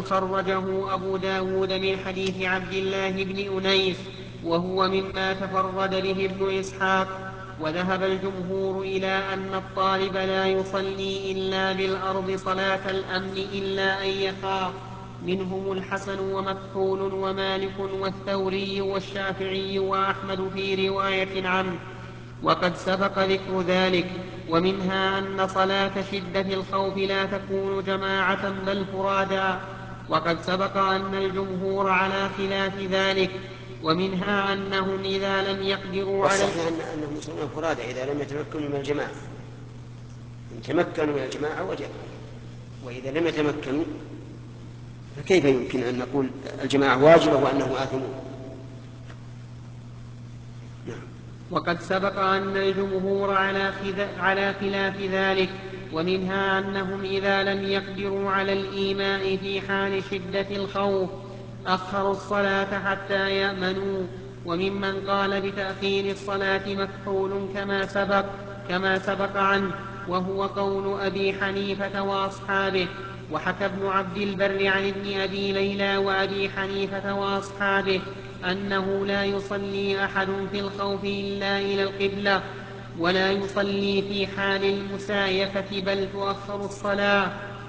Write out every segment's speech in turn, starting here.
خرجه أبو داود من حديث عبد الله بن أنيس، وهو مما تفرد به ابن إسحاق. وذهب الجمهور إلى أن الطالب لا يصلي إلا بالأرض صلاة الأمن إلا أن يخاف، منهم الحسن ومكحول ومالك والثوري والشافعي وأحمد في رواية عنه، وقد سبق ذكر ذلك. ومنها أن صلاة شدة الخوف لا تكون جماعة بل فرادا، وقد سبق أن الجمهور على خلاف ذلك. ومنها أنهم إذا لم يقدروا على والصحيح أنهم يصلون فرادا إذا لم يتمكنوا من الجماعة. إن تمكنوا من الجماعة وجب، وإذا لم يتمكنوا فكيف يمكن أن نقول الجماعة واجبة وأنهم آثمون؟ وقد سبق أن الجمهور على خلاف ذلك. ومنها أنهم إذا لم يقدروا على الإيماء في حال شدة الخوف أخروا الصلاة حتى يأمنوا. وممن قال بتأخير الصلاة مكحول كما سبق عنه، وهو قول أبي حنيفة وأصحابه. وحكى ابن عبد البر عن ابن أبي ليلى وأبي حنيفة وأصحابه أنه لا يصلي أحد في الخوف إلا إلى القبلة، ولا يصلي في حال المسايفة بل تؤخر الصلاة.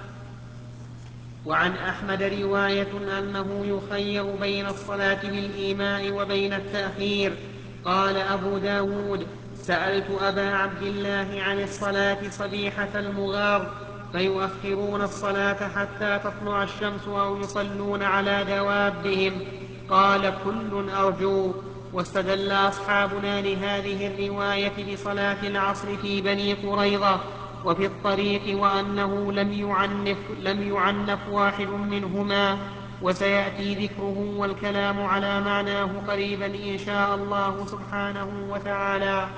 وعن أحمد رواية أنه يخير بين الصلاة بالإيماء وبين التأخير. قال أبو داود: سألت أبا عبد الله عن الصلاة صبيحة المغار، فيؤخرون الصلاة حتى تطلع الشمس أو يصلون على دوابهم؟ قال: كل أرجو. واستدل أصحابنا لهذه الرواية بصلاة العصر في بني قريظة وفي الطريق، وأنه لم يعنف واحد منهما، وسيأتي ذكره والكلام على معناه قريبا إن شاء الله سبحانه وتعالى.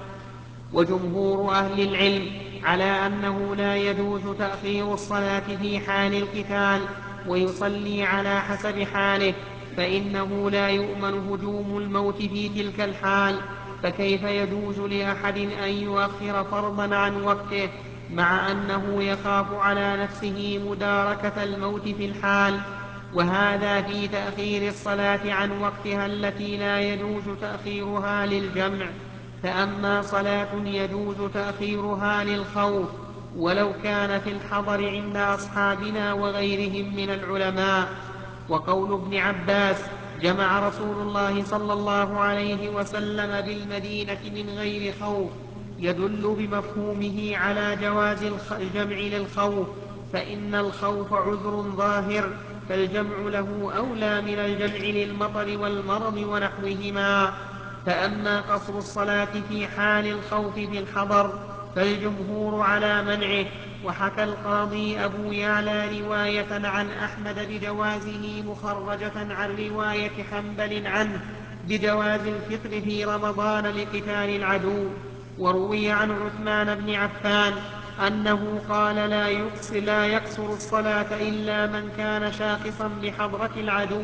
وجمهور أهل العلم على أنه لا يجوز تأخير الصلاة في حال القتال، ويصلي على حسب حاله، فإنه لا يؤمن هجوم الموت في تلك الحال، فكيف يجوز لأحد أن يؤخر فرضا عن وقته مع أنه يخاف على نفسه مداركة الموت في الحال؟ وهذا في تأخير الصلاة عن وقتها التي لا يجوز تأخيرها للجمع. فأما صلاة يجوز تأخيرها للخوف ولو كان في الحضر عند أصحابنا وغيرهم من العلماء. وقول ابن عباس: جمع رسول الله صلى الله عليه وسلم بالمدينة من غير خوف، يدل بمفهومه على جواز الجمع للخوف، فإن الخوف عذر ظاهر، فالجمع له أولى من الجمع للمطر والمرض ونحوهما. فأما قصر الصلاة في حال الخوف في الحضر فالجمهور على منعه. وحكى القاضي أبو يعلى رواية عن أحمد بجوازه مخرجة عن رواية حنبل عنه بجواز الفطر في رمضان لقتال العدو. وروي عن عثمان بن عفان أنه قال: لا يقصر الصلاة إلا من كان شاخصا بحضرة العدو.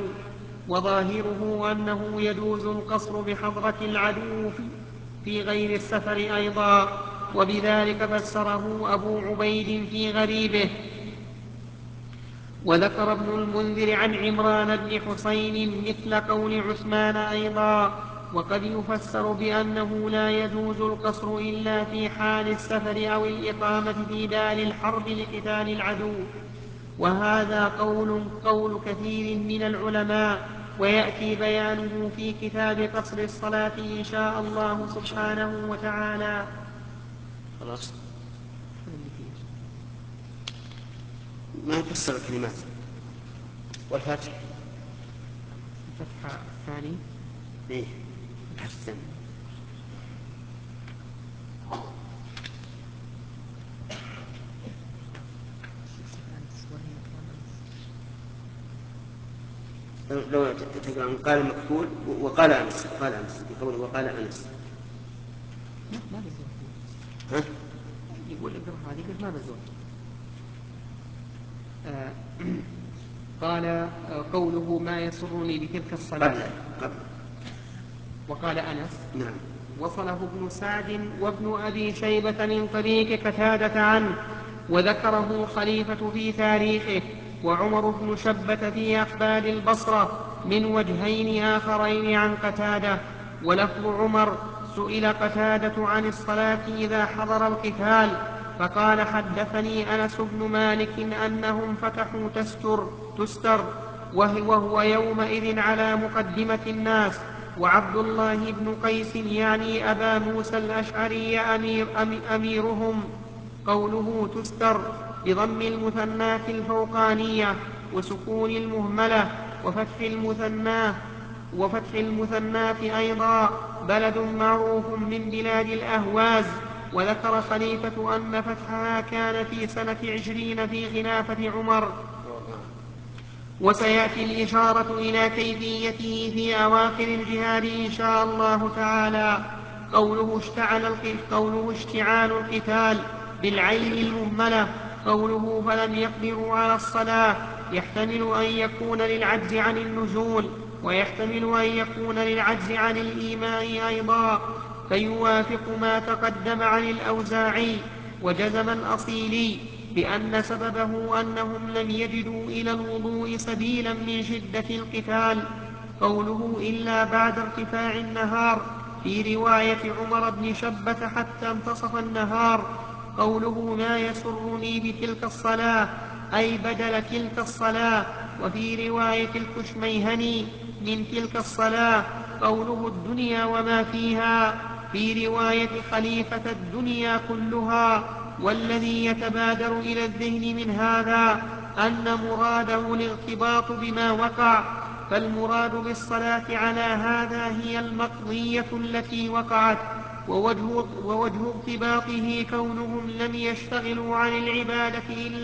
وظاهره أنه يجوز القصر بحضرة العدو في غير السفر أيضا، وبذلك فسره أبو عبيد في غريبه. وذكر ابن المنذر عن عمران بن حسين مثل قول عثمان أيضا. وقد يفسر بأنه لا يجوز القصر إلا في حال السفر أو الإقامة في دار الحرب لقتال العدو، وهذا قول كثير من العلماء، ويأتي بيانه في كتاب قصر الصلاة إن شاء الله سبحانه وتعالى. خلاص ما يفسر الكلمات. والفتح الفتح الثاني ايه الفتح الثاني لو تقرأ قال مكحول وقال أنس يقول وقال أنس ما بزول. ها؟ يقول اقرأ هذه ما بزول. قال قوله ما يسرني بتلك الصلاة قبل. وقال أنس. نعم. وصله ابن سعد وابن أبي شيبة من طريق قتادة عنه، وذكره خليفة في تاريخه، وعمر بن شبة في أخبار البصرة من وجهين آخرين عن قتادة. ولفظ عمر: سئل قتادة عن الصلاة إذا حضر القتال فقال: حدثني أنس بن مالك أنهم فتحوا تستر وهو يومئذ على مقدمة الناس، وعبد الله بن قيس يعني أبا موسى الأشعري أميرهم. قوله تستر بضم المثنى في الفوقانية وسكون المهملة وفتح المثنى أيضا، بلد معروف من بلاد الأهواز. وذكر خليفة أن فتحها كان في سنة 20 في خلافة عمر. وسيأتي الإشارة إلى كيفيته في أواخر الجهاد إن شاء الله تعالى. قوله اشتعال القتال بالعين المهملة. قوله فلم يقدروا على الصلاة يحتمل أن يكون للعجز عن النزول، ويحتمل أن يكون للعجز عن الإيمان أيضا، فيوافق ما تقدم عن الأوزاعي وجزم الأصيلي بأن سببه أنهم لم يجدوا إلى الوضوء سبيلا من شدة القتال. قوله إلا بعد ارتفاع النهار في رواية عمر بن شبة حتى انتصف النهار. قوله ما يسرني بتلك الصلاة أي بدل تلك الصلاة. وفي رواية الكشميهني من تلك الصلاة قوله الدنيا وما فيها. في رواية خليفة الدنيا كلها. والذي يتبادر إلى الذهن من هذا أن مراده الارتباط بما وقع، فالمراد بالصلاة على هذا هي المقضية التي وقعت، ووجه ارتباطه كونهم لم يشتغلوا عن العبادة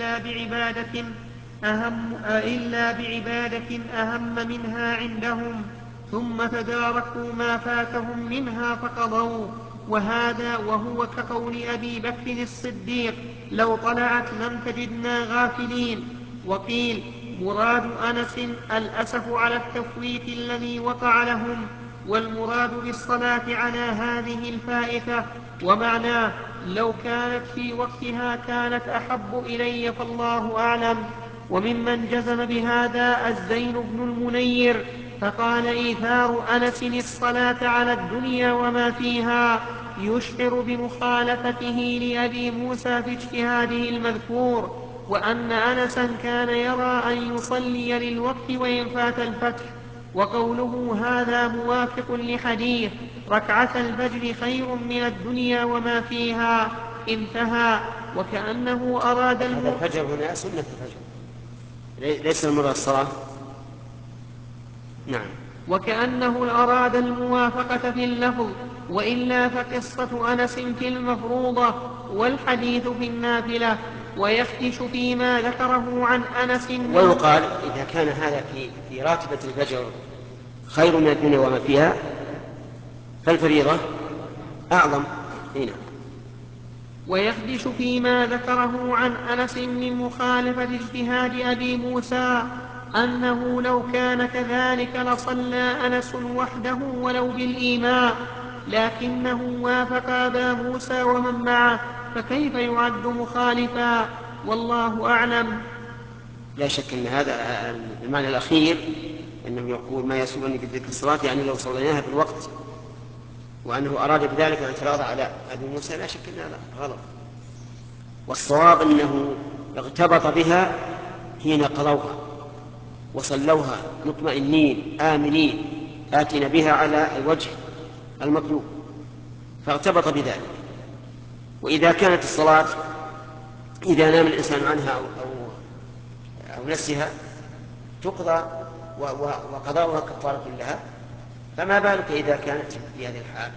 إلا بعبادة أهم منها عندهم، ثم تداركوا ما فاتهم منها فقضوا. وهو كقول أبي بكر الصديق: لو طلعت لم تجدنا غافلين. وقيل مراد أنس الأسف على التفويت الذي وقع لهم، والمراد بالصلاة على هذه الفائتة. ومعناه لو كانت في وقتها كانت أحب إلي فالله أعلم. وممن جزم بهذا الزين بن المنير فقال إيثار أنس الصلاة على الدنيا وما فيها يشعر بمخالفته لأبي موسى في اجتهاده المذكور، وأن أنسا كان يرى أن يصلي للوقت وإن فات الفتح. وقوله هذا موافق لحديث ركعة الفجر خير من الدنيا وما فيها. انتهى. وكأنه أراد هذا الفجر هنا سنة الفجر ليس المراد الصلاة. نعم. وكأنه أراد الموافقة في اللفظ، وإلا فقصة أنس في المفروضة والحديث في النافلة. ويفتش فيما ذكره عن أنس. ويقال إذا كان هذا في راتبة الفجر خير من الدنيا وما فيها فالفريضة أعظم. هنا. ويخدش فيما ذكره عن أنس من مخالفة اجتهاد أبي موسى أنه لو كان كذلك لصلى أنس وحده ولو بالإيماء، لكنه وافق أبا موسى ومن معه، فكيف يعد مخالفا؟ والله أعلم. لا شك أن هذا المعنى الأخير أنه يقول ما يسوغني بذكر الصلاة يعني لو صليناها في الوقت، وأنه أراد بذلك الاعتراض على أبي موسى، لا شك أن هذا غلط. والصواب أنه اغتبط بها حين قضوها وصلوها مطمئنين آمنين آتين بها على الوجه المطلوب، فاغتبط بذلك. وإذا كانت الصلاة إذا نام الإنسان عنها أو نسيها تقضى وقضاؤها كفارة لها، فما بالك إذا كانت في هذه الحال؟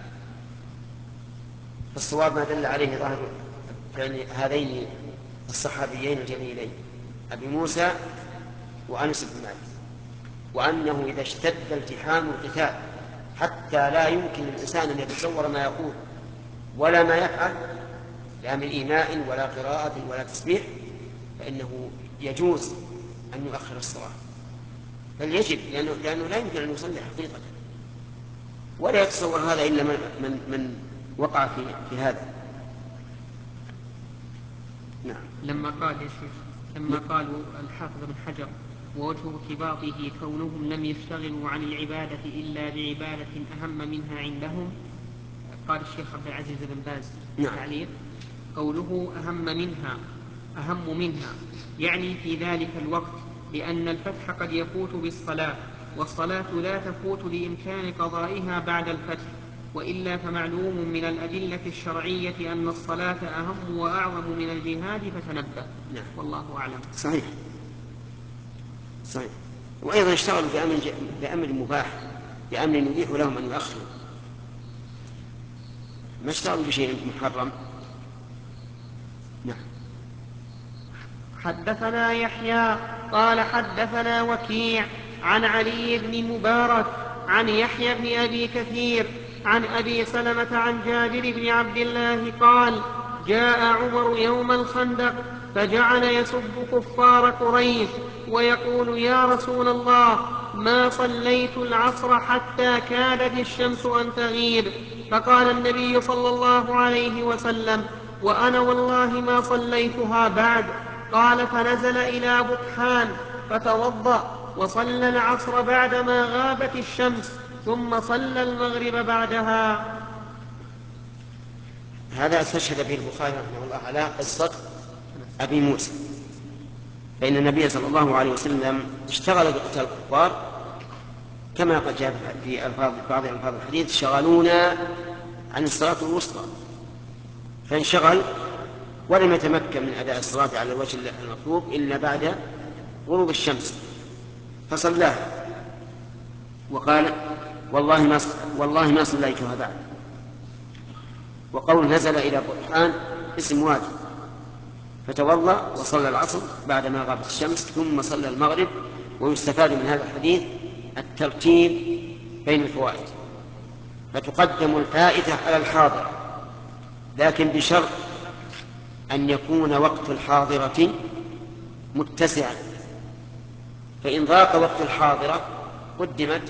فالصواب ما دل عليه ظاهر يعني هذين الصحابيين الجليلين أبي موسى وأنس بن مالك، وأنه إذا اشتد التحام القتال حتى لا يمكن للإنسان أن يتصور ما يقول ولا ما يفعل لا من إيماء ولا قراءة ولا تسبيح، فإنه يجوز أن يؤخر الصلاة، بل يجب، لأنه لا يمكن أن يصلي حقيقة، ولا يتصور هذا إلا من وقع في هذا. نعم. لما قال يا شيخ لما قالوا الحافظ بن حجر ووجه ارتباطه كونهم لم يشتغلوا عن العبادة إلا بعبادة أهم منها عندهم. قال الشيخ عبد العزيز بن باز تعليق قوله أهم منها يعني في ذلك الوقت، لأن الفتح قد يفوت بالصلاة، والصلاة لا تفوت لإمكان قضائها بعد الفتح، وإلا فمعلوم من الأدلة الشرعية أن الصلاة أهم وأعظم من الجهاد، فتنبه. والله أعلم. صحيح. وأيضا اشتغلوا بأمر مباح، بأمر يبيح لهم أن يؤخروا، ما اشتغلوا بشيء محرم. نعم. حدثنا يحيى قال حدثنا وكيع عن علي بن مبارك عن يحيى بن أبي كثير عن أبي سلمة عن جابر بن عبد الله قال: جاء عمر يوم الخندق فجعل يسب كفار قريش ويقول: يا رسول الله، ما صليت العصر حتى كادت الشمس أن تغيب. فقال النبي صلى الله عليه وسلم: وأنا والله ما صليتها بعد. قال: فنزل إلى بطحان فتوضأ وصلى العصر بعدما غابت الشمس، ثم صلى المغرب بعدها. هذا استشهد به البخاري رحمه الله على قصة أبي موسى، فإن النبي صلى الله عليه وسلم اشتغل بقتال الكفار كما قد جاء في بعض ألفاظ الحديث: شغلونا عن الصلاة الوسطى، فانشغل ولم يتمكن من أداء الصلاة على الوجه المطلوب إلا بعد غروب الشمس، فصلاها وقال: والله ما صليتها بعد. وقول نزل إلى بطحان اسم واجب، فتوضأ وصلى العصر بعدما غابت الشمس، ثم صلى المغرب. ويستفاد من هذا الحديث الترتيب بين الفوائد، فتقدم الفائتة على الحاضرة، لكن بشرط أن يكون وقت الحاضرة متسعا، فإن ضاق وقت الحاضرة قدمت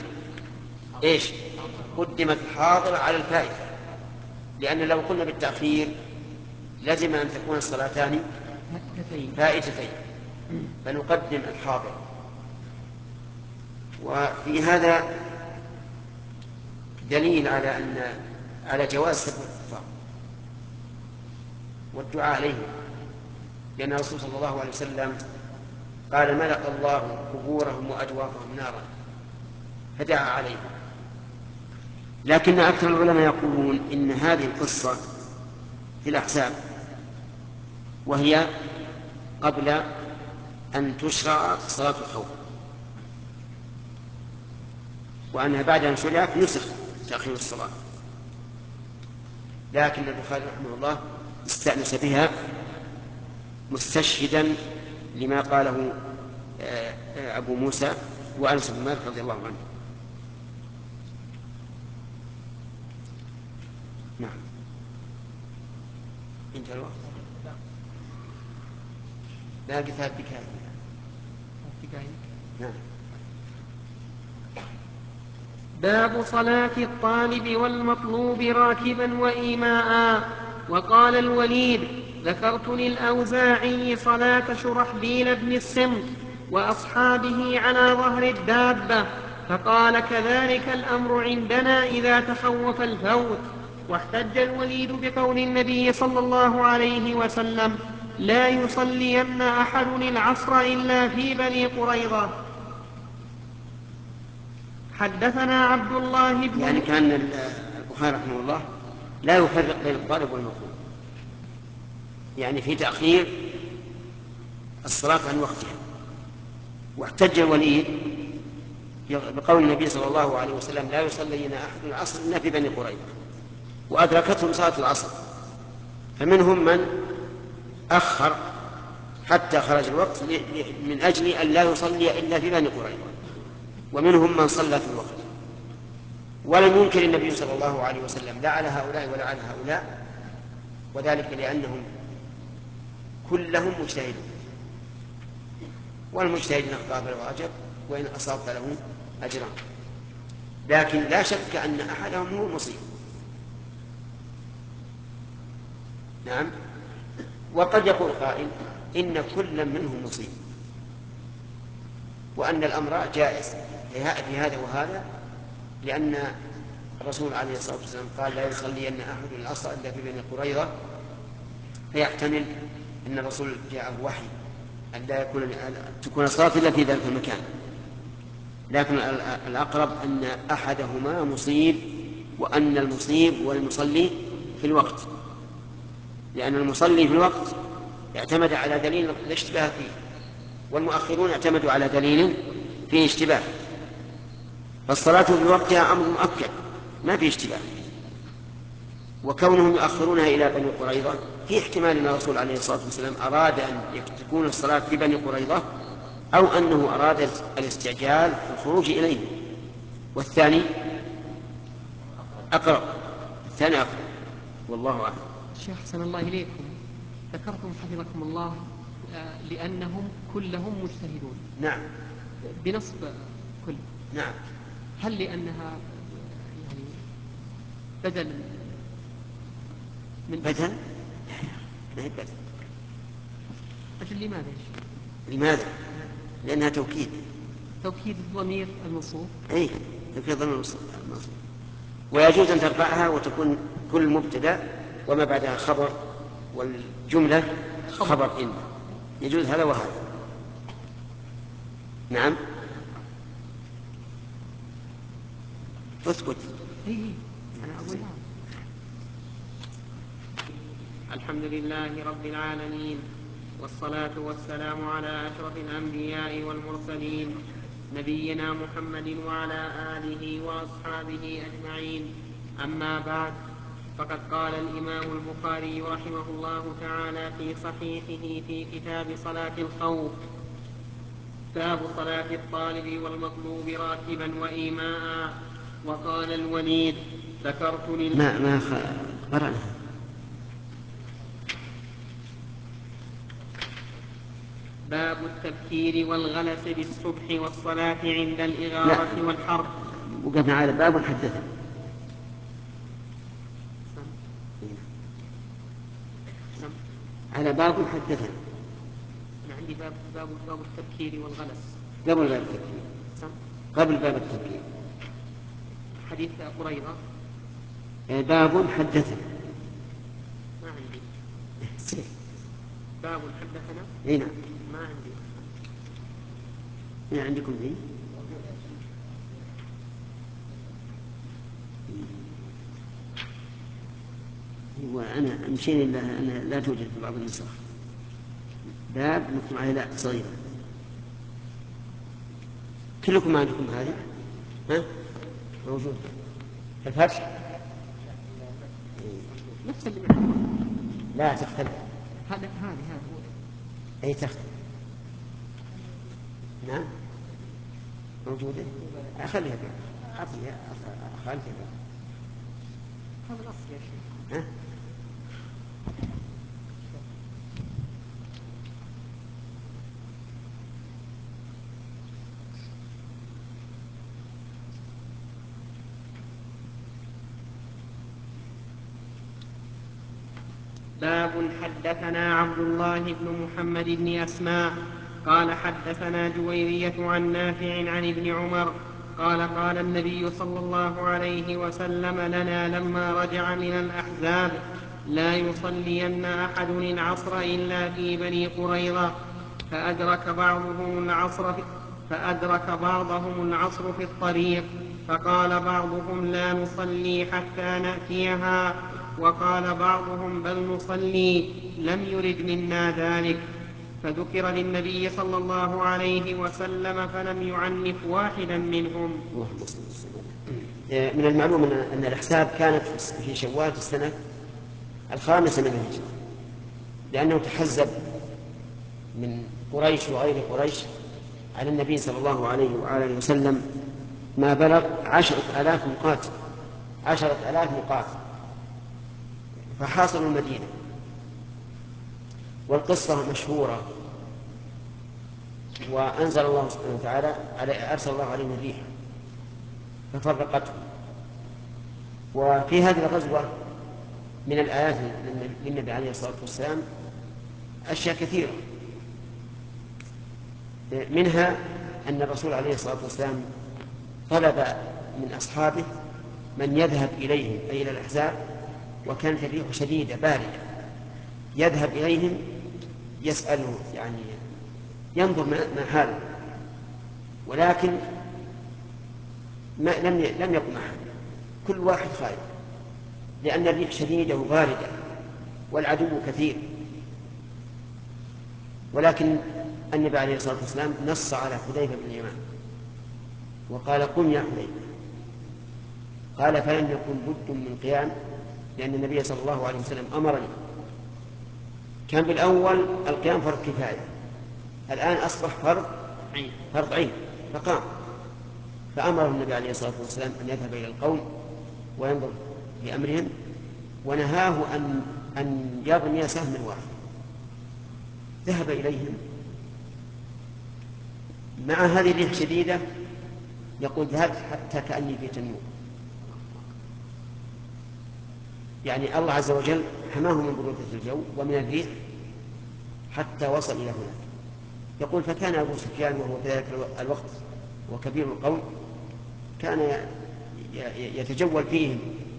الحاضرة على الفائتة، لأن لو قلنا بالتأخير لازم أن تكون الصلاتان فائتتين، فنقدم الحاضرة. وفي هذا دليل على جواز سب الكفار والدعاء عليهم، لأن الرسول صلى الله عليه وسلم قال: ملأ الله قبورهم وأجوافهم نارا، فدعا عليهم. لكن أكثر العلماء يقولون إن هذه القصة في الأحزاب، وهي قبل أن تشرع صلاة الخوف، وأنها بعد أن شرعت نسخ تأخير الصلاة، لكن البخاري رحمه الله استأنس بها مستشهدا لما قاله أبو موسى وأنس بن مالك رضي الله عنه. نعم. انتهى الوقت. باقي 3 دقائق. نعم. باب صلاة الطالب والمطلوب راكبا وإيماء. وقال الوليد: ذكرت للأوزاعي صلاة شرحبيل بن السمت وأصحابه على ظهر الدابة، فقال: كذلك الأمر عندنا إذا تخوف الفوت. واحتج الوليد بقول النبي صلى الله عليه وسلم: لا يصلين أحد العصر إلا في بني قريظة. حدثنا عبد الله بن يعني كان البخاري رحمه الله لا يفرق بين الطالب والمطلوب، يعني في تأخير الصلاة عن وقتها. واحتج الوليد بقول النبي صلى الله عليه وسلم: لا يصلين أحد العصر إلا في بني قريظة، وأدركتهم صلاة العصر، فمنهم من أخر حتى خرج الوقت من أجل أن لا يصلي إلا في بني قريظة، ومنهم من صلى في الوقت. ولم ينكر النبي صلى الله عليه وسلم لا على هؤلاء ولا على هؤلاء، وذلك لأنهم كلهم مجتهدون، والمجتهد إن أخطأ فله أجر وإن أصاب فله أجران، لكن لا شك أن أحدهم هو المصيب. نعم. وقد يقول قائل: إن كل منهم مصيب، وأن الأمر جائز في هذا وهذا، لأن الرسول عليه الصلاة والسلام قال لا يصلين أحد العصر إلا في بني قريظة، فيحتمل أن الرسول جاءه وحي أن لا تكون الصلاة إلا في ذلك المكان، لكن الأقرب أن أحدهما مصيب، وأن المصيب والمصلي في الوقت، لأن المصلي في الوقت اعتمد على دليل الاشتباه فيه، والمؤخرون اعتمدوا على دليل فيه اشتباه، فالصلاة في وقتها أمر مؤكد ما فيه اشتباه. وكونهم يؤخرونها إلى بني قريظة في احتمال أن الرسول عليه الصلاة والسلام أراد أن تكون الصلاة في بني قريظة، أو أنه أراد الاستعجال في الخروج إليه، والثاني أقرب، الثاني أقرب، والله أعلم. شيخ أحسن الله إليكم، ذكرتم حفظكم الله لأنهم كلهم مجتهدون. نعم. بنصب كل. نعم. هل لأنها يعني بدل من بدل؟ ما هي بدل. أجل لماذا يا شيخ؟ لماذا؟ لأنها توكيد. توكيد الضمير المنصوب. أي توكيد الضمير المنصوب. ويجوز أن ترفعها وتكون كل مبتدأ وما بعدها خبر، والجملة خبر إن، يجوز هذا وهذا. نعم. اسكت. أنا أقول نعم. الحمد لله رب العالمين، والصلاة والسلام على أشرف الأنبياء والمرسلين، نبينا محمد وعلى آله وأصحابه أجمعين. أما بعد، فقد قال الإمام البخاري رحمه الله تعالى في صحيحه في كتاب صلاة الخوف: باب صلاة الطالب والمطلوب راكبا وإيماء. وقال الوليد: ذكرت ما قرأنا. باب التبكير والغلس بالصبح والصلاة عند الإغارة والحرب. وقفنا على باب حدثنا. على باب حدثنا. أنا عندي باب التبكير والغلس. قبل باب التبكير. قبل باب التبكير. حديث قريظة. باب حدثنا. ما عندي. باب حدثنا. اي نعم. ما عندي. ايه عندكم ذي؟ وأنا مشيني أنا لا توجد في بعض النسخ. باب مكتوب عليه لا صغيرة. كلكم ما عندكم هذه؟ ها؟ موجود. الفتح؟ نفس اللي لا تختلف. هذا هو. أي تختلف. نعم موجودة. أخليها بها. أعطيها أخليها بها. هذا الأصل يا شيخ. ها؟ باب حدثنا عبد الله بن محمد بن أسماء قال حدثنا جويرية عن نافع عن ابن عمر قال قال النبي صلى الله عليه وسلم لنا لما رجع من الأحزاب: لا يصلين أحد العصر إلا في بني قريظة. فأدرك بعضهم العصر في الطريق، فقال بعضهم: لا نصلي حتى نأتيها، وقال بعضهم: بل نصلي، لم يرد منا ذلك. فذكر للنبي صلى الله عليه وسلم فلم يعنف واحدا منهم. من المعلوم أن الأحزاب كانت في شوال في السنة 5 من الهجرة، لأنه تحزب من قريش وغير قريش على النبي صلى الله عليه وآله وسلم ما بلغ 10,000 مقاتل، 10,000 مقاتل، فحاصروا المدينة. والقصة مشهورة، وأنزل الله سبحانه وتعالى أرسل الله عليهم الريح ففرقتهم. وفي هذه الغزوة من الآيات للنبي عليه الصلاة والسلام أشياء كثيرة، منها أن الرسول عليه الصلاة والسلام طلب من أصحابه من يذهب إليهم أي إلى الأحزاب وكانت الريح شديدة باردة، يذهب إليهم يسأله يعني ينظر ما حاله، ولكن لم يقم أحد، كل واحد خائف لأن الريح شديدة وباردة والعدو كثير. ولكن النبي عليه الصلاة والسلام نص على حذيفة بن اليمان وقال قم يا حذيفة، قال فلم يكن بد من قيام لأن النبي صلى الله عليه وسلم أمرني. كان بالأول القيام فرض كفاية، الآن أصبح فرض عين فقام، فأمره النبي عليه الصلاة والسلام أن يذهب إلى القوم وينظر في أمرهم، ونهاه أن يرمي سهم واحد. ذهب إليهم مع هذه الريح شديدة، يقول ذهبت حتى كأني في تنور، يعني الله عز وجل حماه من برودة الجو ومن الريح حتى وصل إلى هناك. يقول فكان أبو سفيان وهو في ذلك الوقت وكبير القوم كان يتجول فيهم،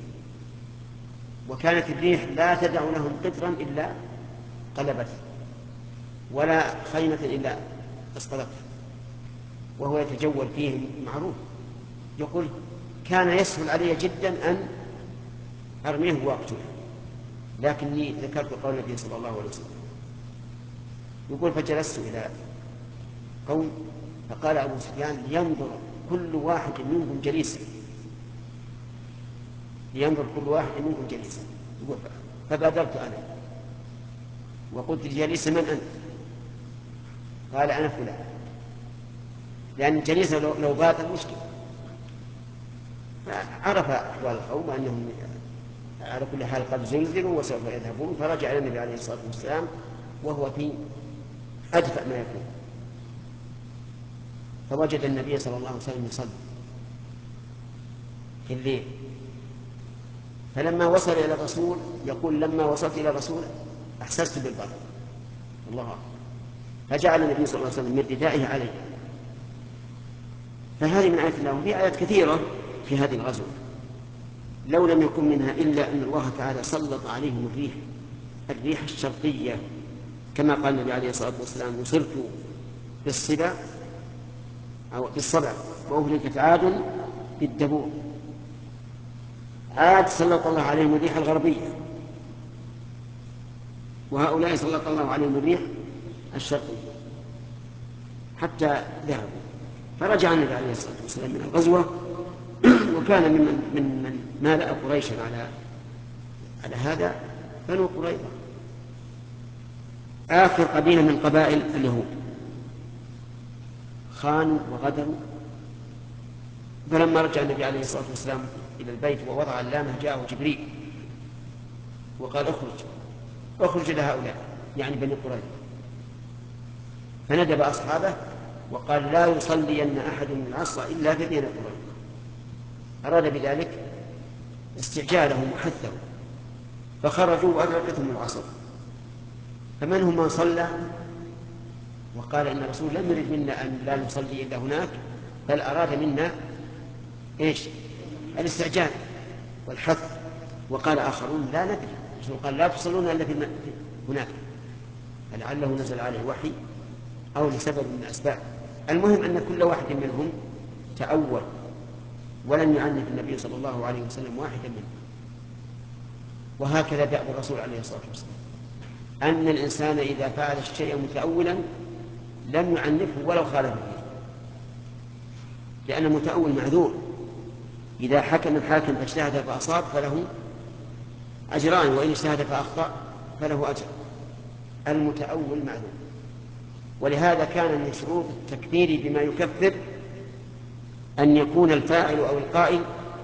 وكانت الريح لا تدع لهم قطرا إلا قلبته ولا خيمة إلا أسقطته، وهو يتجول فيهم معروف. يقول كان يسهل علي جدا أن أرميه وأقتله، لكني ذكرت قول النبي صلى الله عليه وسلم. يقول فجلست إلى قوم فقال أبو سفيان لينظر كل واحد منهم جليسا، لينظر كل واحد منهم جليسا. فبادرت أنا وقلت جليس من أنت؟ قال أنا فلان، لأن جليسا لو بات مشكلة. فعرف أحوال القوم أنهم على كل حال قد زلزلوا وسوف يذهبون، فرجع إلى النبي عليه الصلاة والسلام وهو في أدفأ ما يكون، فوجد النبي صلى الله عليه وسلم يصلي في الليل. فلما وصل إلى الرسول يقول لما وصلت إلى الرسول أحسست بالبرد، الله أكبر، فجعل النبي صلى الله عليه وسلم من ردائه عليه. فهذه من آيات الله، وفي آيات كثيرة في هذه الغزوة لو لم يكن منها إلا أن الله تعالى سلط عليهم الريح الشرقية، كما قال النبي عليه الصلاة والسلام وصرت بالصبا أو بالصبع وأهلكت عاد بالدبور. عاد سلط الله عليهم الريح الغربية، وهؤلاء سلط الله عليهم الريح الشرقية حتى ذهبوا. فرجع النبي عليه الصلاة والسلام من الغزوة، وكان من مالأ قريشا على هذا بنو قريظة، آخر قبيلة من قبائل اليهود، خانوا وغدروا. فلما رجع النبي عليه الصلاة والسلام إلى البيت ووضع اللامة جاءه جبريل وقال اخرج إلى هؤلاء يعني بني قريظة، فندب أصحابه وقال لا يصلين أحد من العصر إلا في بني قريظة. أراد بذلك استعجالهم وحثهم، فخرجوا وأدركتهم العصر، فمنهم من صلى وقال إن الرسول لم يرد منا أن لا نصلي إلا هناك، بل أراد منا الاستعجال والحث. وقال آخرون لا ندري، الرسول قال لا تصلون إلا هناك، فلعله نزل عليه وحي أو لسبب من الأسباب. المهم أن كل واحد منهم تأول ولم يعنف النبي صلى الله عليه وسلم واحدا منهم. وهكذا دأب الرسول عليه الصلاة والسلام، أن الإنسان إذا فعل الشيء متأولا لم يعنفه ولو خالف فيه، لأن المتأول معذور. إذا حكم الحاكم فاجتهد فأصاب فله أجران، وإن اجتهد فأخطأ فله أجر. المتأول معذور. ولهذا كان من شروط التكفير بما يكفر أن يكون الفاعل أو القائل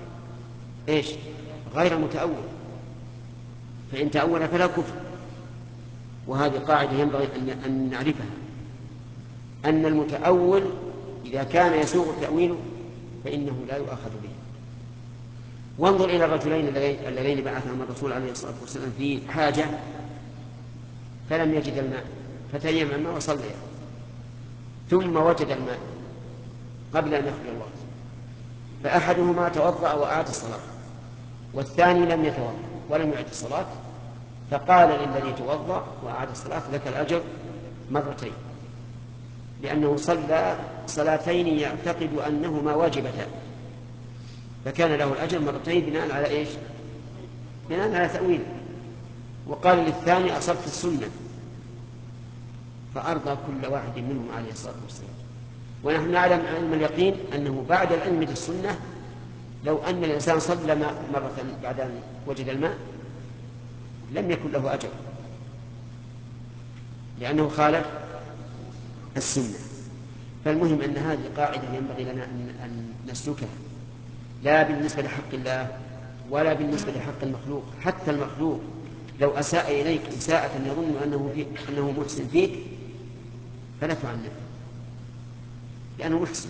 غير متأول، فإن تأول فلا كفر. وهذه قاعدة ينبغي أن نعرفها، أن المتأول إذا كان يسوغ التأويل فإنه لا يؤاخذ به. وانظر إلى الرجلين اللذين بعثهم الرسول عليه الصلاة والسلام في حاجة فلم يجد الماء فتيمم وصليا، ثم وجد الماء قبل أن يخرج الوقت، فأحدهما توضأ وأعاد الصلاة، والثاني لم يتوضأ ولم يعد الصلاة، فقال للذي توضأ وأعاد الصلاة: لك الأجر مرتين، لأنه صلى صلاتين يعتقد أنهما واجبتان، فكان له الأجر مرتين بناء على إيش؟ بناء على تأويل. وقال للثاني: أصبت السنة، فأرضى كل واحد منهم عليه الصلاة والسلام. ونحن نعلم علم اليقين أنه بعد العلم بالسنة لو أن الإنسان صلى مرة بعد أن وجد الماء لم يكن له أجر، لأنه خالف السنة. فالمهم أن هذه قاعدة ينبغي لنا أن نسلكها، لا بالنسبة لحق الله ولا بالنسبة لحق المخلوق. حتى المخلوق لو أساء إليك إساءة يظن أنه محسن فيك فلا تعنفه، لأنه محسن.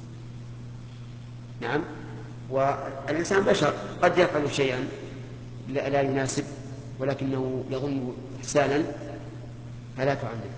نعم، والإنسان بشر قد يفعل شيئا لا يناسب ولكنه يظن إحسانا فلا تعنفه.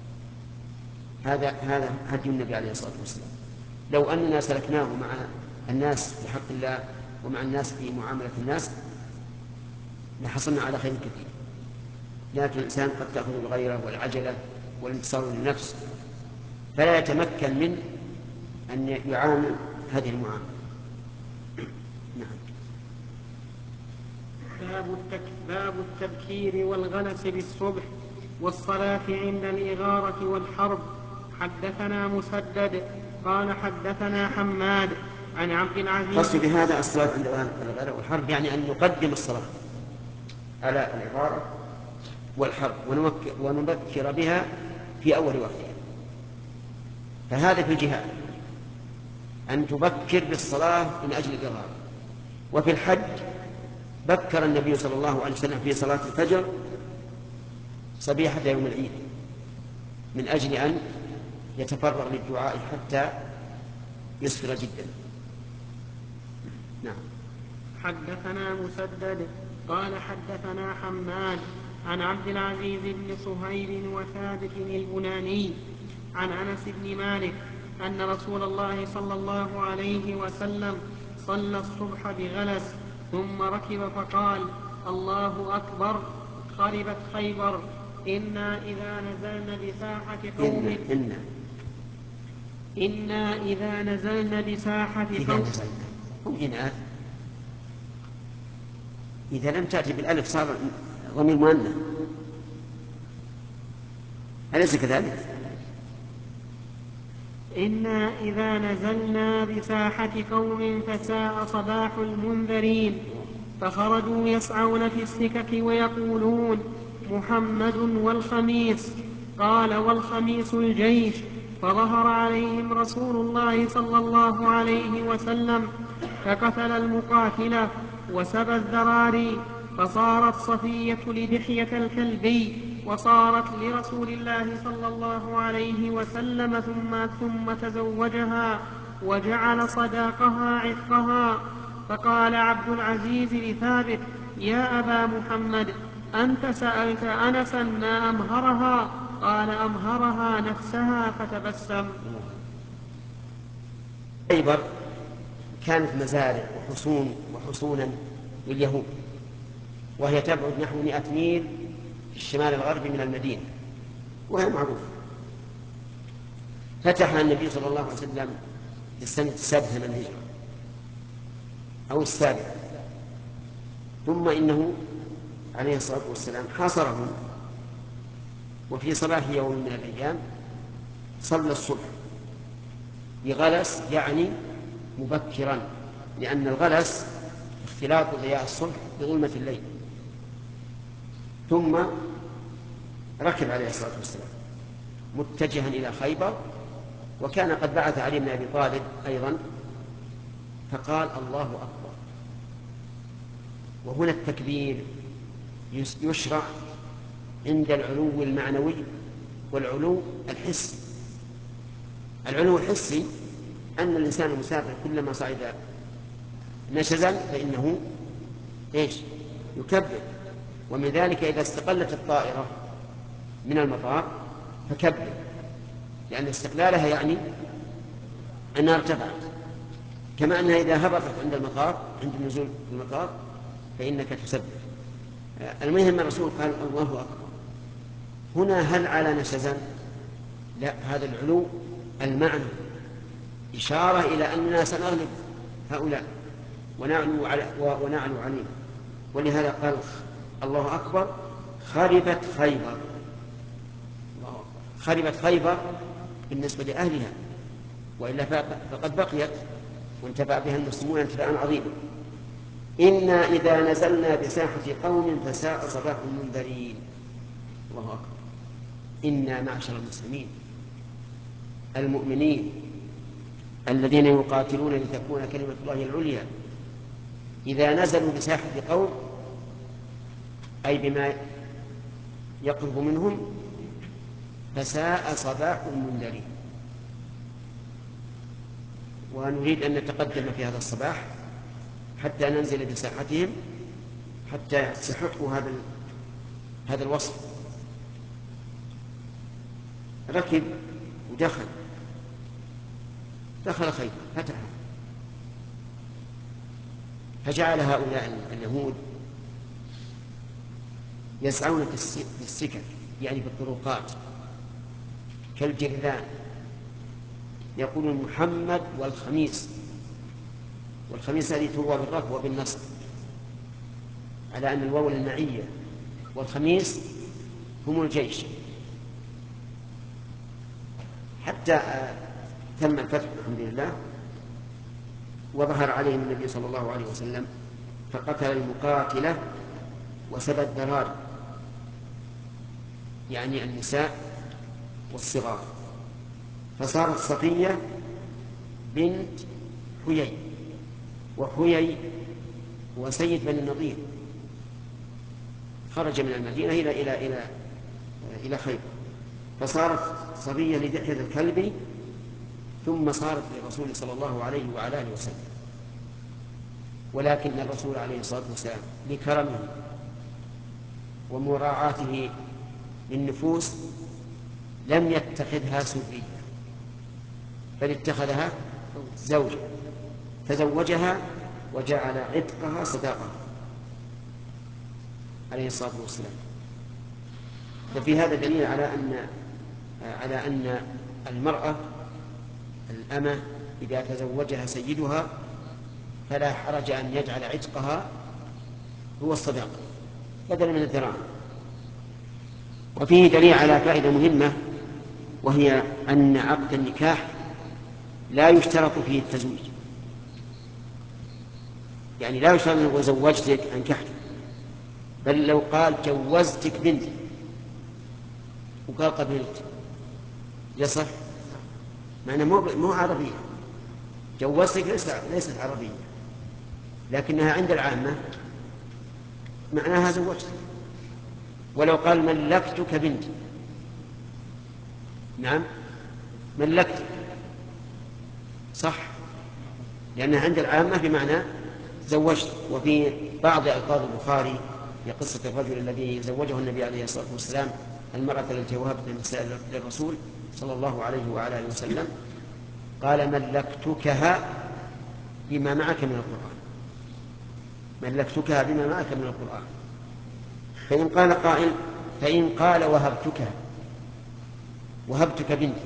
هذا هدي النبي عليه الصلاة والسلام. لو أننا سلكناه مع الناس في حق الله ومع الناس في معاملة الناس لحصلنا على خير كثير. لكن الإنسان قد تأخذ الغيرة والعجلة والانتصار للنفس فلا يتمكن من أن يعامل هذه المعاملة. نعم. باب التبكير والغلس بالصبح والصلاة عند الإغارة والحرب. حدثنا مسدد قال حدثنا حماد عن عبد العزيز. قصد بهذا الصلاة عند الإغارة والحرب يعني أن نقدم الصلاة على الإغارة والحرب ونبكر بها في أول وقتها. فهذا في الجهاد أن تبكر بالصلاة من أجل الإغارة. وفي الحج بكر النبي صلى الله عليه وسلم في صلاة الفجر صبيحة يوم العيد من أجل أن يتفرغ للدعاء حتى يسفر جدا. نعم. حدثنا مسدد قال حدثنا حماد عن عبد العزيز بن صهيب وثابت البناني عن أنس بن مالك أن رسول الله صلى الله عليه وسلم صلى الصبح بغلس ثم ركب فقال: الله أكبر، خربت خيبر، إنا إذا نزلنا بساحة قوم إنا إذا نزلنا بساحة قوم إذا لم تأتي بالألف صار ضمير مؤنث، أليس كذلك؟ إنا إذا نزلنا بساحة قوم فساء صباح المنذرين، فخرجوا يسعون في السكك ويقولون: محمد والخميس. قال: والخميس الجيش. فظهر عليهم رسول الله صلى الله عليه وسلم فقتل المقاتلة وسبى الذراري، فصارت صفية لدحية الكلبي وصارت لرسول الله صلى الله عليه وسلم ثم تزوجها وجعل صداقها عتقها. فقال عبد العزيز لثابت: يا أبا محمد، أنت سألت أنسا ما أمهرها؟ قال: أمهرها نفسها. فتبسم. خيبر كانت مزارع وحصونا لليهود، وهي تبعد نحو 100 ميل في الشمال الغربي من المدينة، وهي معروفة. فتحها النبي صلى الله عليه وسلم في السنة 7 من الهجرة أو 7، ثم إنه عليه الصلاة والسلام حاصرهم، وفي صباح يوم من الأيام صلى الصبح بغلس يعني مبكرا، لأن الغلس اختلاط ضياء الصبح بظلمة الليل. ثم ركب عليه الصلاة والسلام متجها إلى خيبر، وكان قد بعث علي بن أبي طالب أيضا، فقال: الله أكبر. وهنا التكبير يشرع عند العلو المعنوي والعلو الحسي. العلو الحسي أن الإنسان المسافر كلما صعد نشزا فإنه يكبر، ومن ذلك إذا استقلت الطائرة من المطار فكبر، لأن استقلالها يعني أنها ارتفعت، كما أنها إذا هبطت عند المطار، عند النزول في المطار، فإنك تسبح. المهم الرسول قال الله أكبر. هنا هل على نشزا؟ لا، هذا العلو المعنى إشارة إلى أننا سنغلب هؤلاء ونعلو عليهم. ولهذا قال الله أكبر خربت خيبر. الله أكبر. خربت خيبر بالنسبة لأهلها، وإلا فقد بقيت وانتفع بها المسلمون انتفاعا عظيما. إنا إذا نزلنا بساحة قوم فساء صباح المنذرين. الله أكبر. إنا معشر المسلمين المؤمنين الذين يقاتلون لتكون كلمة الله العليا، إذا نزلوا بساحة قوم أي بما يقرب منهم فساء صباح المنذرين. ونريد أن نتقدم في هذا الصباح حتى ننزل بساحتهم حتى يستحقوا هذا الوصف. ركب ودخل خيبر فتحه، فجعل هؤلاء اليهود يسعون في السكك، يعني في الطرقات كالجرذان، يقولون محمد والخميس. والخميس هذه تروى بالرفع وبالنصب على أن الواو المعية، والخميس هم الجيش. حتى تم الفتح الحمد لله، وظهر عليهم النبي صلى الله عليه وسلم فقتل المقاتلة وسبى الذراري، يعني النساء والصغار، فصارت صفية بنت حيي، وحيي هو سيد بني النضير، خرج من المدينة إلى خيبر، فصارت صفية لدحية الكلب، ثم صارت للرسول صلى الله عليه وعلى آله وسلم. ولكن الرسول عليه الصلاة والسلام لكرمه ومراعاته للنفوس لم يتخذها سرية، بل اتخذها زوجة، تزوجها وجعل عتقها صداقة عليه الصلاة والسلام. ففي هذا دليل على أن المرأة الأمة إذا تزوجها سيدها فلا حرج أن يجعل عتقها هو الصداقة بدلا من الدراهم. وفيه دليل على فائدة مهمة، وهي أن عقد النكاح لا يشترط فيه التزويج، يعني لا يشترط أن زوجتك أنكحتك، بل لو قال جوزتك بنتي وقال قبلت يصح، معنى مو عربية. جوزتك ليست عربية، لكنها عند العامة معناها زوجتك. ولو قال ملكتك بنتي، نعم ملكتك صح، لأنها عند العامة بمعنى زوجت. وفي بعض ألفاظ البخاري في قصة الرجل الذي زوجه النبي عليه الصلاة والسلام المرأة التي وهبت النساء للرسول صلى الله عليه وعلى آله وسلم قال ملكتكها بما معك من القرآن، ملكتكها بما معك من القرآن. فإن قال قائل، فإن قال وهبتك بنتي،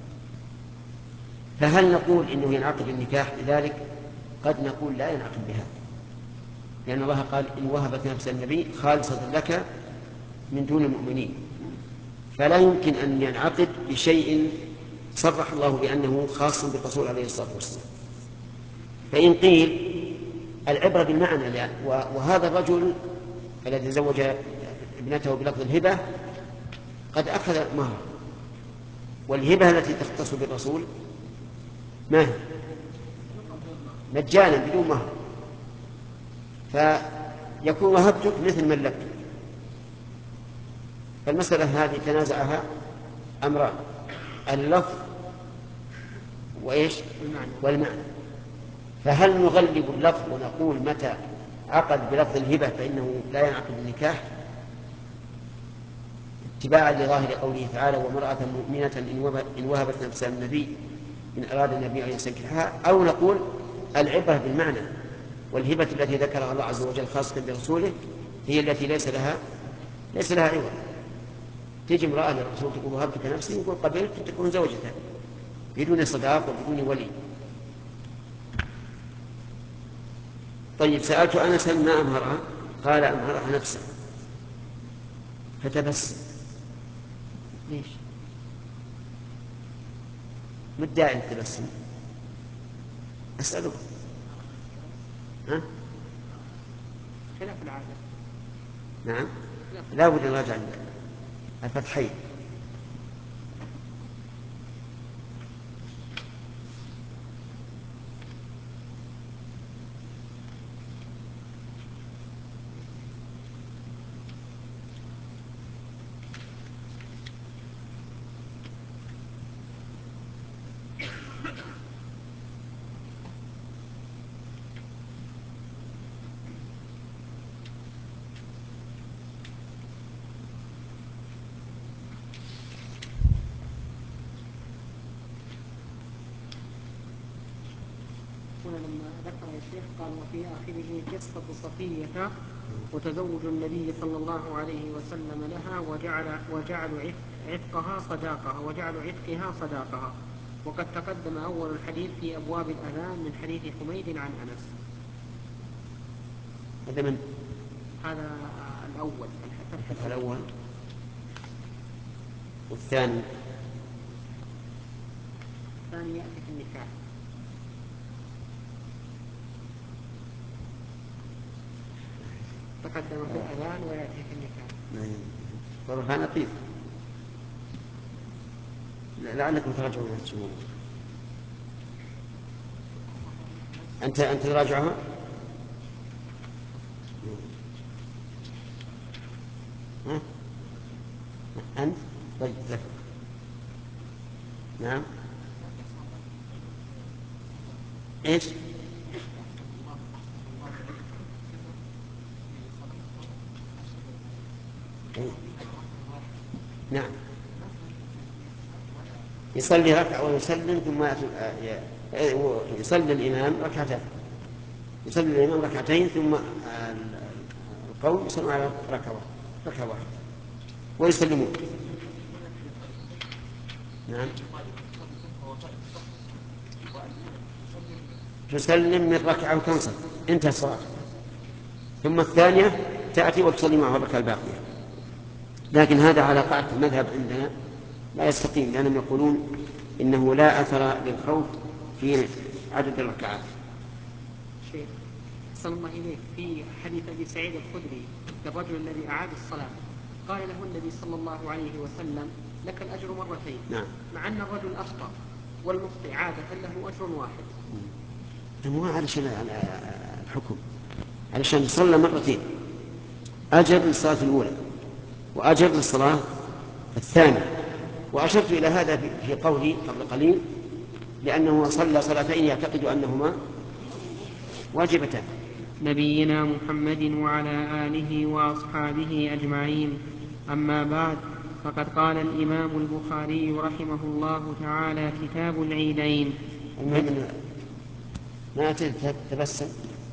فهل نقول إنه ينعقد النكاح بذلك؟ قد نقول لا ينعقد بهذا، لأن الله قال إن وهبت نفس النبي خالصة لك من دون المؤمنين، فلا يمكن أن ينعقد بشيء صرح الله بأنه خاص بالرسول عليه الصلاة والسلام. فإن قيل العبرة بالمعنى، وهذا الرجل الذي زوج ابنته بلفظ الهبة قد أخذ مهر، والهبة التي تختص بالرسول ما هي؟ مجانا بدون مهر، فيكون وهبتك مثل ملكتك. فالمسألة هذه تنازعها أمران، اللفظ وإيش والمعنى. فهل نغلب اللفظ ونقول متى عقد بلفظ الهبة فإنه لا ينعقد النكاح؟ اتباعا لظاهر قوله تعالى وامرأة مؤمنة إن وهبت نفسها للنبي إن أراد النبي أن يستنكحها، أو نقول العبرة بالمعنى، والهبة التي ذكرها الله عز وجل خاصة برسوله هي التي ليس لها عوض. تجي امرأة للرسول تقول وهبتك نفسي، يقول قبلت تكون زوجته بدون صداق وبدون ولي. طيب سألت أنس ما أمهرها؟ قال أمهرها نفسه. فتبسم. ليش؟ ما الداعي للتبسم؟ أسألك. ها؟ خلاف العادة. نعم، لا بد أن نراجع الفتحين. لما ذكر الشيخ قال وفي آخره قصة صفية وتزوج النبي صلى الله عليه وسلم لها وجعل عتقها صداقها. وقد تقدم أول الحديث في أبواب الأذان من حديث حميد عن أنس. هذا الأول الفتح الأول. والثاني يأتي في النكاح. تقدم في الأذان ويأتي في النكاح. طرفها نقيض. لعلكم تراجعون هذا الشمول. أنت تراجعها؟ ها؟ أنت؟ طيب ذكر. نعم. إيش؟ نعم. يصلي ركعة ويسلم ثم يصلي الإمام ركعتين ثم القوم يصلون على ركعة واحدة ويسلمون. نعم. تسلم من ركعة وتنصت انتهى الصلاة، ثم الثانية تأتي وتصلي معه الركعة الباقية. لكن هذا على قاعدة المذهب عندنا لا يستقيم، لأنهم يقولون إنه لا أثر للخوف في عدد الركعات. شيخ صلى الله إليك في حديث أبي سعيد الخدري للرجل الذي أعاد الصلاة قال له النبي صلى الله عليه وسلم لك الأجر مرتين. نعم. مع أن الرجل أخطأ والمخطئ عادة له أجر واحد. مو علشان الحكم، علشان صلى مرتين، أجر للصلاة الأولى وأجر للصلاة الثانية. وأشرت إلى هذا في قولي قبل قليل، لأنه صلى صلاتين يعتقد أنهما واجبتان. نبينا محمد وعلى آله وأصحابه أجمعين. أما بعد، فقد قال الإمام البخاري رحمه الله تعالى كتاب العيدين. المهم ما تبسم.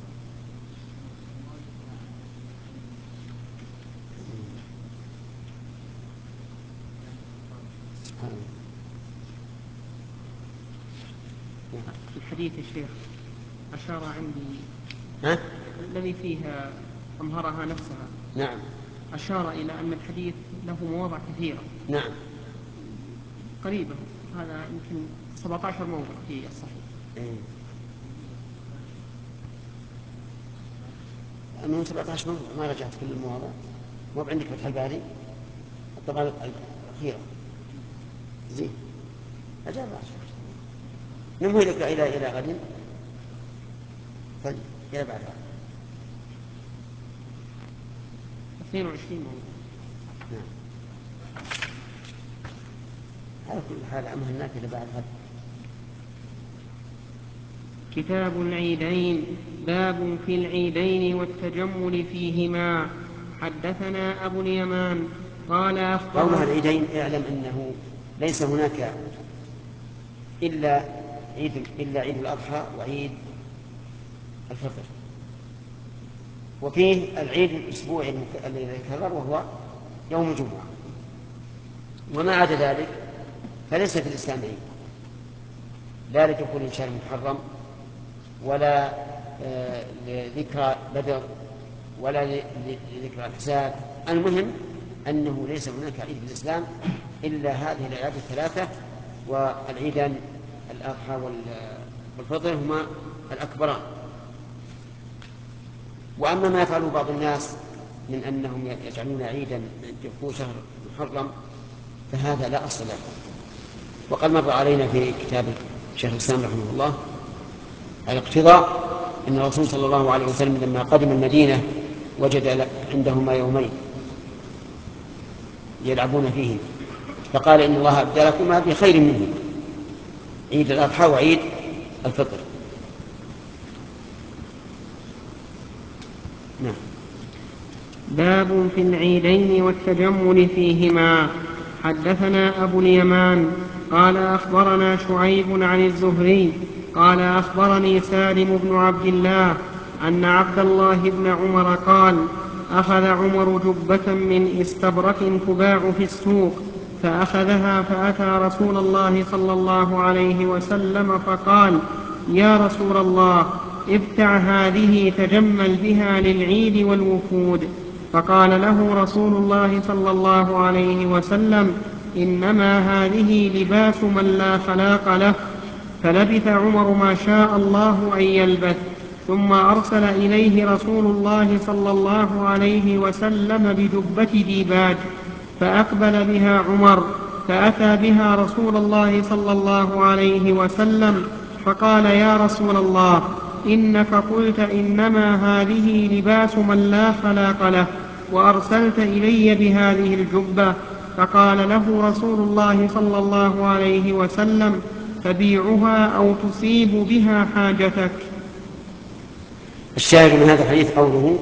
الحديث الشيخ أشار عندي الذي فيها أمهرها نفسها. نعم. أشار إلى أن الحديث له مواضع كثيرة. نعم. قريبة، هذا يمكن 17 موضع في الصحيح. من 17 موضع ما رجعت كل المواضع. مو عندك فتح الباري الطبعة الأخيرة زين أجاب نمهي لك إلى غد. طيب إلى بعدها 22 موضوع. نعم. على كل حال أمهلناك إلى بعد غد. كتاب العيدين. باب في العيدين والتجمل فيهما. حدثنا أبو اليمان قال قولها العيدين اعلم أنه ليس هناك إلا عيد الأضحى وعيد الفطر، وفيه العيد الأسبوعي الذي يتكرر وهو يوم الجمعة، وما عدا ذلك فليس في الإسلام عيد، لا لدخول شهر محرم ولا لذكرى بدر ولا لذكرى الحساب. المهم أنه ليس هناك عيد في الإسلام إلا هذه الأعياد الثلاثة، والعيدان الأضحى والفطر هما الأكبران. وأما ما يفعله بعض الناس من أنهم يجعلون عيدا دخول شهر محرم فهذا لا أصل له. وقد مر علينا في كتاب شيخ الإسلام رحمه الله الاقتضاء أن الرسول صلى الله عليه وسلم لما قدم المدينة وجد عندهما يومين يلعبون فيهم، فقال إن الله أبدلكما بخير منه، عيد الأضحى وعيد الفطر. نعم. باب في العيدين والتجمل فيهما. حدثنا أبو اليمان قال أخبرنا شعيب عن الزهري قال أخبرني سالم بن عبد الله أن عبد الله بن عمر قال أخذ عمر جبة من استبرق تباع في السوق فأخذها فأتى رسول الله صلى الله عليه وسلم فقال يا رسول الله ابتع هذه تجمل بها للعيد والوفود. فقال له رسول الله صلى الله عليه وسلم إنما هذه لباس من لا خلاق له. فلبث عمر ما شاء الله أن يلبث، ثم أرسل إليه رسول الله صلى الله عليه وسلم بجبة ديباج، فأقبل بها عمر فأتى بها رسول الله صلى الله عليه وسلم فقال يا رسول الله إنك قلت إنما هذه لباس من لا خلاق له وأرسلت إلي بهذه الجبة. فقال له رسول الله صلى الله عليه وسلم تبيعها أو تصيب بها حاجتك. الشاهد من هذا الحديث قوله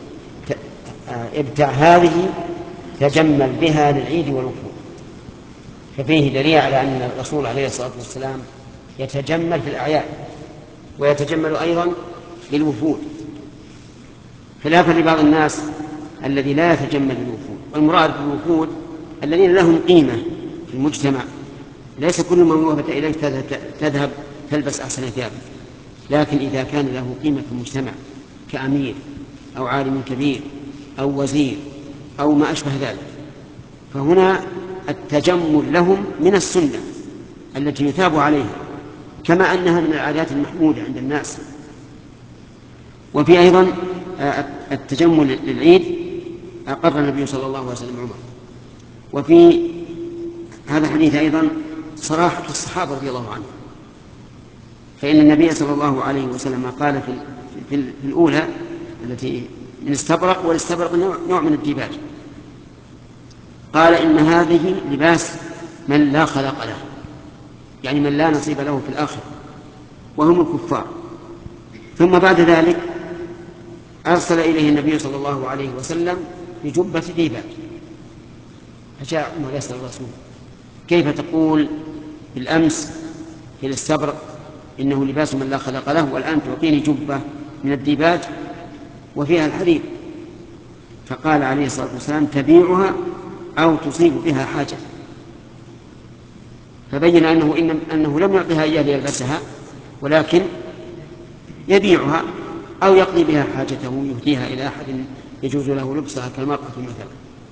ابتع هذه تجمل بها للعيد والوفود، ففيه دليل على أن الرسول عليه الصلاة والسلام يتجمل في الأعياد ويتجمل أيضا للوفود، خلافا لبعض الناس الذي لا يتجمل للوفود. والمراد بالوفود الذين لهم قيمة في المجتمع، ليس كل من وفد إليك تذهب تلبس أحسن ثيابك، لكن إذا كان له قيمة في المجتمع كأمير أو عالم كبير أو وزير أو ما أشبه ذلك، فهنا التجمل لهم من السنة التي يثاب عليها، كما أنها من العادات المحمودة عند الناس. وفي أيضا التجمل للعيد أقر النبي صلى الله عليه وسلم عمر. وفي هذا الحديث أيضا صراحة الصحابة رضي الله عنهم، فإن النبي صلى الله عليه وسلم قال في الأولى التي من استبرق، والاستبرق نوع من الديباج، قال إن هذه لباس من لا خلق له، يعني من لا نصيب له في الآخرة وهم الكفار. ثم بعد ذلك أرسل إليه النبي صلى الله عليه وسلم بجبة ديباج، فجاء عمر يسأل الرسول كيف تقول بالأمس في الاستبرق إنه لباس من لا خلق له، والآن تعطيني جبة من الديباج وفيها الحرير؟ فقال عليه الصلاة والسلام تبيعها أو تصيب بها حاجة، فبين أنه لم يعطيها إياه ليلبسها، ولكن يبيعها أو يقضي بها حاجته، يهديها إلى أحد يجوز له لبسها كالمرأة مثلا.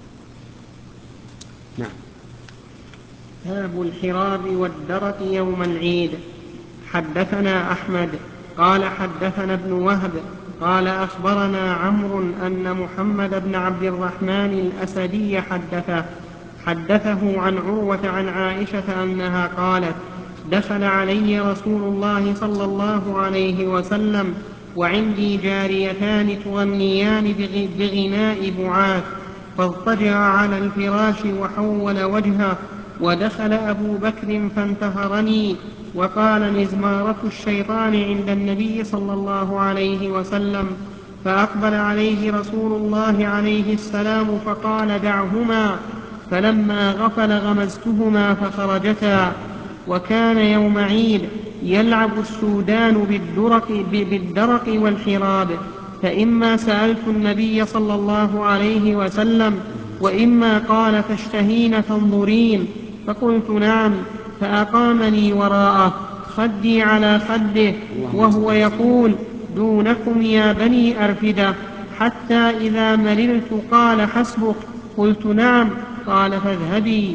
نعم. باب الحراب والدرة يوم العيد. حدثنا أحمد قال حدثنا ابن وهب قال أخبرنا عمرو أن محمد بن عبد الرحمن الأسدي حدثه عن عروة عن عائشة أنها قالت دخل علي رسول الله صلى الله عليه وسلم وعندي جاريتان تغنيان بغناء بعاث، فاضطجع على الفراش وحول وجهه، ودخل أبو بكر فانتهرني وقال مزمارة الشيطان عند النبي صلى الله عليه وسلم. فأقبل عليه رسول الله عليه السلام فقال دعهما، فلما غفل غمزتهما فخرجتا. وكان يوم عيد يلعب السودان بالدرق والحراب، فإما سألت النبي صلى الله عليه وسلم وإما قال تشتهين تنظرين، فقلت نعم، فأقامني وراءه خدي على خده وهو يقول دونكم يا بني أرفدة، حتى إذا مللت قال حسبك، قلت نعم، قال فاذهبي.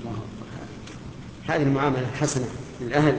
هذه المعاملة الحسنة للأهل.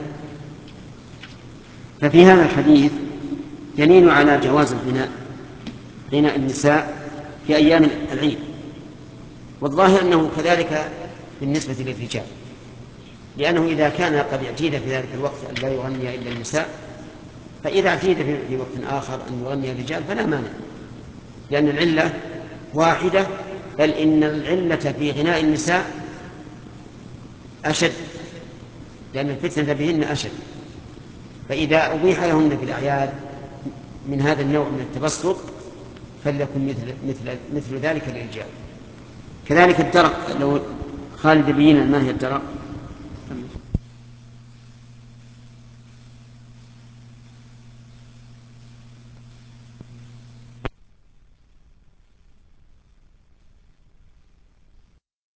ففي هذا الحديث يمين على جواز غناء النساء في أيام العيد، والله أنه كذلك بالنسبة للرجال، لأنه إذا كان قد اعتيد في ذلك الوقت أن لا يغني إلا النساء، فإذا اعتيد في وقت آخر أن يغني الرجال فلا مانع، لأن العلة واحدة، بل إن العلة في غناء النساء أشد، لأن الفتنة بهن أشد. فإذا أبيح لهن في الأعياد من هذا النوع من التبسط فليكن مثل ذلك للرجال. كذلك الدرق، لو خالد بينا ما هي الدرق؟